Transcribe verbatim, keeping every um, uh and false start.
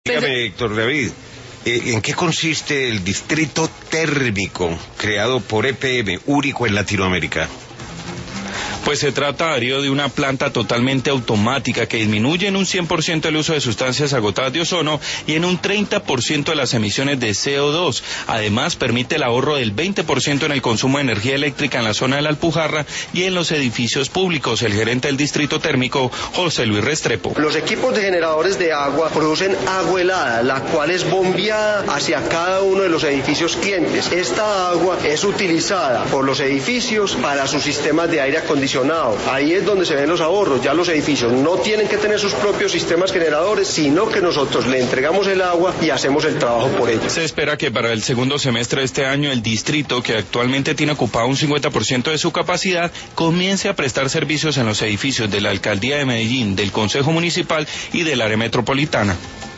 Dígame, Héctor David, ¿en qué consiste el distrito térmico creado por E P M, único en Latinoamérica? Pues se trata, Darío, de una planta totalmente automática que disminuye en un cien por ciento el uso de sustancias agotadas de ozono y en un treinta por ciento de las emisiones de C O dos. Además, permite el ahorro del veinte por ciento en el consumo de energía eléctrica en la zona de la Alpujarra y en los edificios públicos. El gerente del distrito térmico, José Luis Restrepo. Los equipos de generadores de agua producen agua helada, la cual es bombeada hacia cada uno de los edificios clientes. Esta agua es utilizada por los edificios para sus sistemas de aire acondicionado. Ahí es donde se ven los ahorros. Ya los edificios no tienen que tener sus propios sistemas generadores, sino que nosotros le entregamos el agua y hacemos el trabajo por ellos. Se espera que para el segundo semestre de este año el distrito, que actualmente tiene ocupado un cincuenta por ciento de su capacidad, comience a prestar servicios en los edificios de la Alcaldía de Medellín, del Consejo Municipal y del área metropolitana.